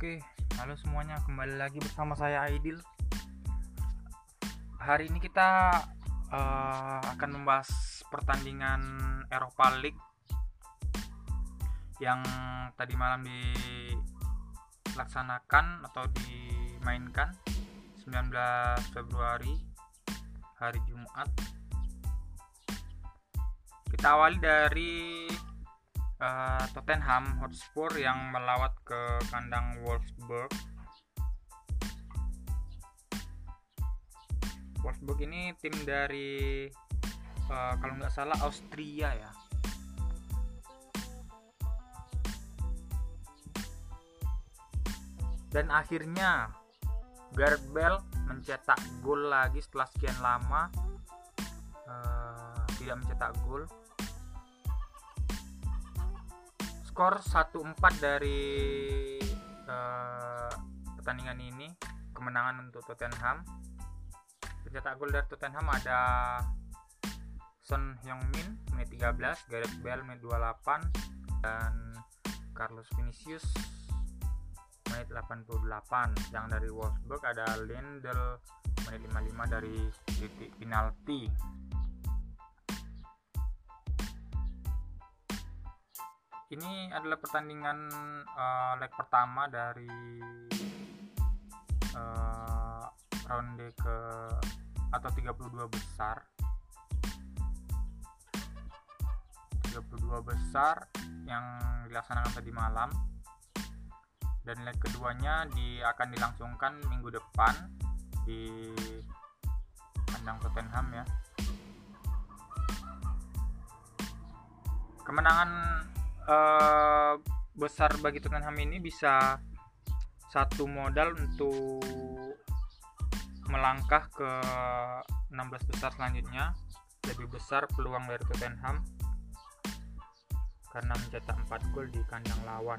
Oke, halo semuanya, kembali lagi bersama saya Aidil. Hari ini kita akan membahas pertandingan Europa League yang tadi malam dilaksanakan atau dimainkan 19 Februari hari Jumat. Kita awali dari Tottenham Hotspur yang melawat ke kandang Wolfsburg. Wolfsburg ini tim dari kalau nggak salah Austria ya. Dan akhirnya Gareth Bale mencetak gol lagi setelah sekian lama tidak mencetak gol. Skor 1-4 dari pertandingan ini, kemenangan untuk Tottenham. Pencetak gol dari Tottenham ada Son Heung-min menit 13, Gareth Bale menit 28, dan Carlos Vinicius menit 88. Yang dari Wolfsburg ada Lindel menit 55 dari titik penalti. Ini adalah pertandingan leg pertama dari ronde ke atau 32 besar. 32 besar yang dilaksanakan tadi malam. Dan leg keduanya akan dilangsungkan minggu depan di kandang Tottenham ya. Kemenangan besar bagi Tottenham ini bisa satu modal untuk melangkah ke 16 besar selanjutnya. Lebih besar peluang dari Tottenham karena mencetak 4 gol di kandang lawan.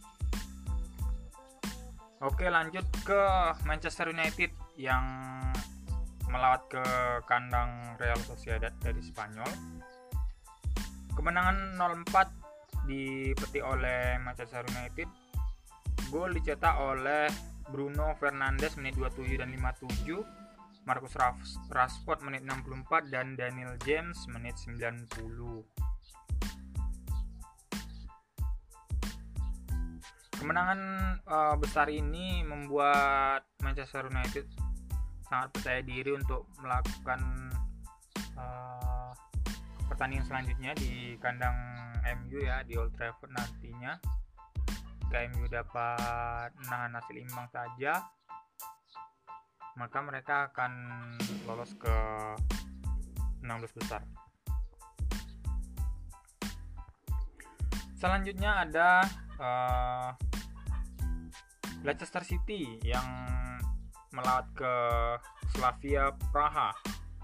Oke, lanjut ke Manchester United yang melawat ke kandang Real Sociedad dari Spanyol. Kemenangan 0-4 dipetik oleh Manchester United. Gol dicetak oleh Bruno Fernandes menit 27 dan 57, Marcus Rashford menit 64 dan Daniel James menit 90. Kemenangan besar ini membuat Manchester United sangat percaya diri untuk melakukan pertandingan selanjutnya di kandang MU ya, di Old Trafford nantinya. Jika MU dapat menahan hasil imbang saja, maka mereka akan lolos ke 16 besar. Selanjutnya ada Leicester City yang melawat ke Slavia Praha.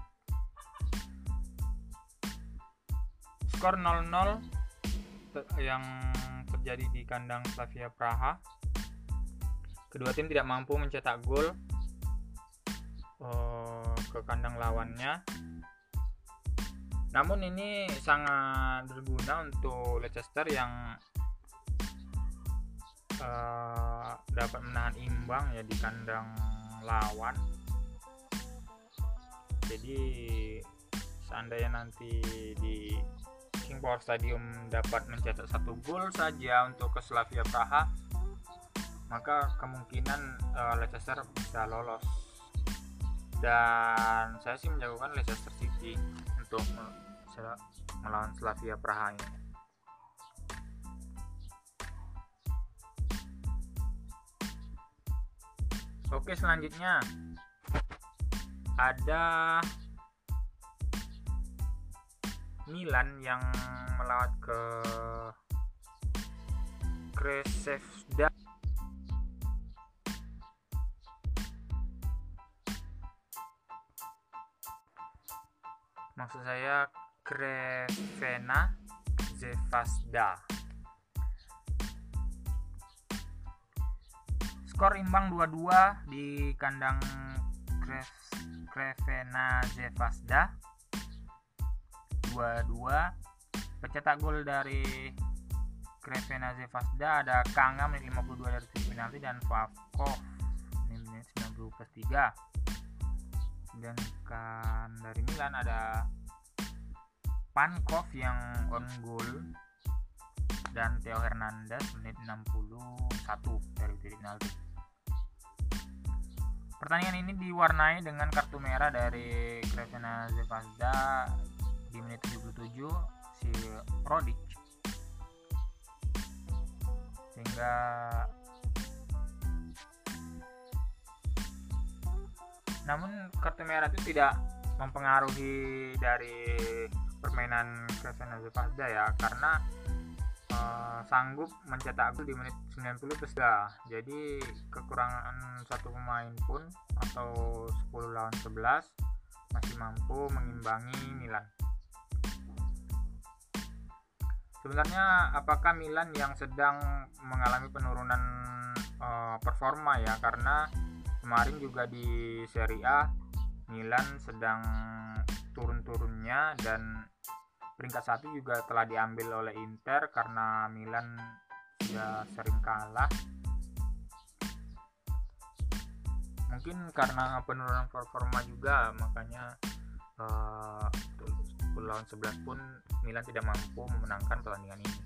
Skor 0-0 yang terjadi di kandang Slavia Praha. Kedua tim tidak mampu mencetak gol ke kandang lawannya. Namun ini sangat berguna untuk Leicester yang dapat menahan imbang ya di kandang lawan. Jadi seandainya nanti di King Power Stadium dapat mencetak 1 gol saja untuk ke Slavia Praha, maka kemungkinan Leicester bisa lolos. Dan saya sih menjagokan Leicester City untuk melawan Slavia Praha ini. Oke, selanjutnya ada Milan yang melawat ke Krasnodar. Maksud saya Crvena Zvezda. Skor imbang 2-2 di kandang Crvena Zvezda. 2-2. Pencetak gol dari Crvena Zvezda ada Kanga menit 52 dari titik penalti dan Vavkov menit 90+3. Sedangkan dari Milan ada Pankov yang on goal dan Theo Hernandez menit 61 dari titik penalti. Pertandingan ini diwarnai dengan kartu merah dari Crvena Zvezda di menit 77 si Rodic, sehingga namun kartu merah itu tidak mempengaruhi dari permainan Crvena Zvezda ya, karena sanggup mencetak gol di menit 90+3. Jadi kekurangan satu pemain pun atau 10 lawan 11 masih mampu mengimbangi Milan. Sebenarnya apakah Milan yang sedang mengalami penurunan performa ya, karena kemarin juga di Serie A Milan sedang turun-turunnya dan peringkat 1 juga telah diambil oleh Inter karena Milan sudah sering kalah. Mungkin karena penurunan performa juga, makanya 10 lawan 11 pun Milan tidak mampu memenangkan pertandingan ini.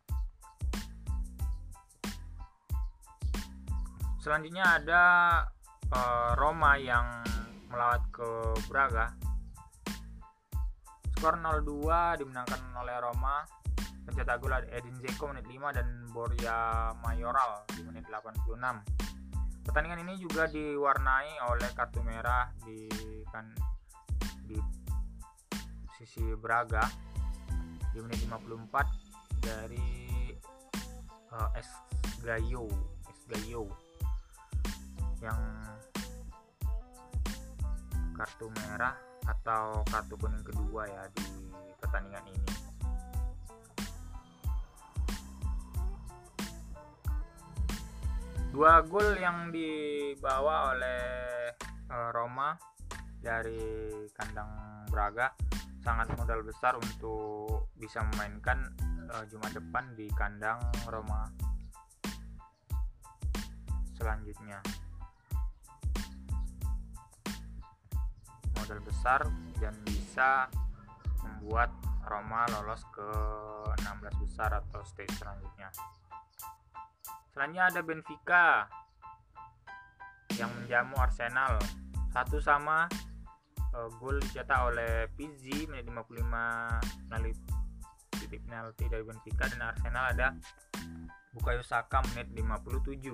Selanjutnya ada Roma yang melawat ke Braga. Skor 0-2 dimenangkan oleh Roma. Pencetak gol ada Edin Dzeko menit 5 dan Borja Mayoral di menit 86. Pertandingan ini juga diwarnai oleh kartu merah di sisi Braga di menit 54 dari Esgaio yang kartu merah atau kartu kuning kedua ya di pertandingan ini. Dua gol yang dibawa oleh Roma dari kandang Braga sangat modal besar untuk bisa memainkan Jumat depan di kandang Roma selanjutnya. Modal besar dan bisa membuat Roma lolos ke 16 besar atau stage selanjutnya. Selanjutnya ada Benfica yang menjamu Arsenal 1-1. Gol dicetak oleh Pizzi menit 55 melalui titik penalti dari Benfica, dan Arsenal ada Bukayo Saka menit 57.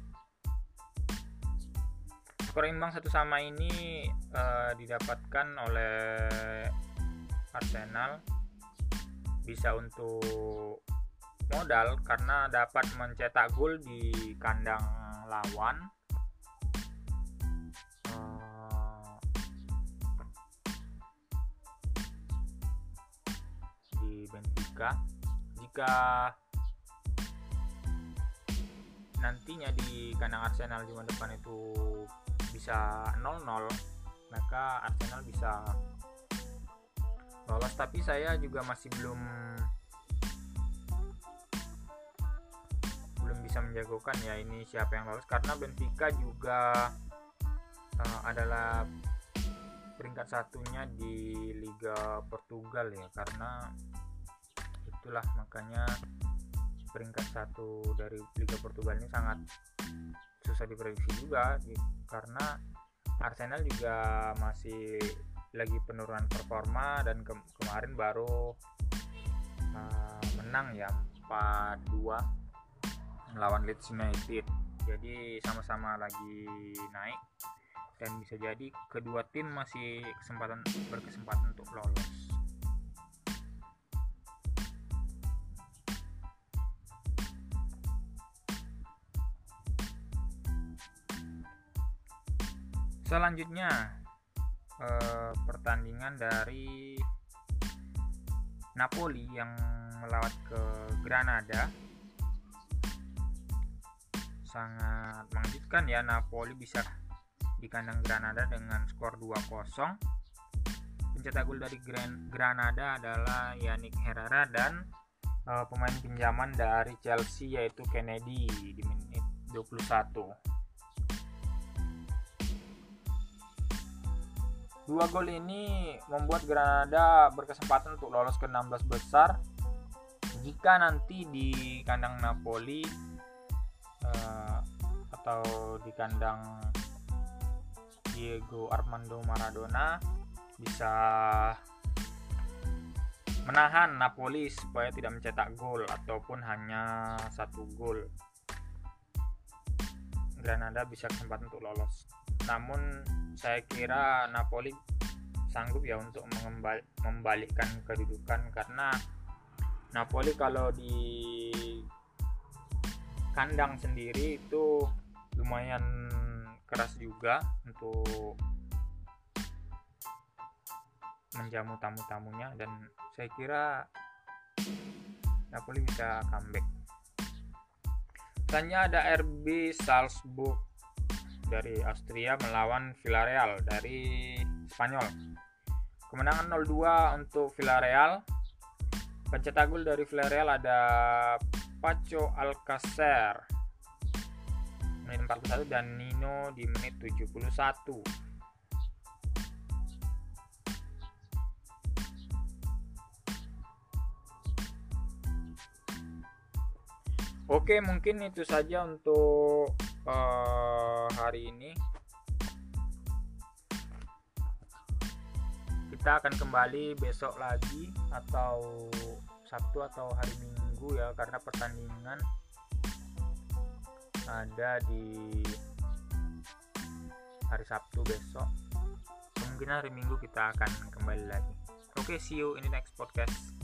Skor imbang 1-1 ini didapatkan oleh Arsenal, bisa untuk modal karena dapat mencetak gol di kandang lawan. Di Benfica, jika nantinya di kandang Arsenal di depan itu bisa 0-0, maka Arsenal bisa lolos. Tapi saya juga masih belum bisa menjagokan ya ini siapa yang lolos, karena Benfica juga adalah peringkat satunya di Liga Portugal ya, karena itulah makanya peringkat satu dari Liga Portugal ini sangat susah diprediksi juga karena Arsenal juga masih lagi penurunan performa, dan kemarin baru menang ya 4-2 melawan Leeds United. Jadi sama-sama lagi naik dan bisa jadi kedua tim masih berkesempatan untuk lolos. Selanjutnya pertandingan dari Napoli yang melawat ke Granada. Sangat mengejutkan ya, Napoli bisa di kandang Granada dengan skor 2-0. Pencetak gol dari Granada adalah Yannick Herrera dan pemain pinjaman dari Chelsea yaitu Kennedy di menit 21. 2 gol ini membuat Granada berkesempatan untuk lolos ke 16 besar jika nanti di kandang Napoli atau di kandang Diego Armando Maradona bisa menahan Napoli supaya tidak mencetak gol ataupun hanya 1 gol. Granada bisa kesempatan untuk lolos. Namun saya kira Napoli sanggup ya untuk membalikkan kedudukan, karena Napoli kalau di kandang sendiri itu lumayan keras juga untuk menjamu tamu-tamunya, dan saya kira Napoli bisa comeback. Selanjutnya ada RB Salzburg dari Austria melawan Villarreal dari Spanyol. Kemenangan 0-2 untuk Villarreal. Pencetak gol dari Villarreal ada Paco Alcacer menit 41 dan Nino di menit 71. Oke, mungkin itu saja untuk hari ini. Kita akan kembali besok lagi atau Sabtu atau hari Minggu ya, karena pertandingan ada di hari Sabtu besok. Kemungkinan hari Minggu kita akan kembali lagi. Oke, see you in the next podcast.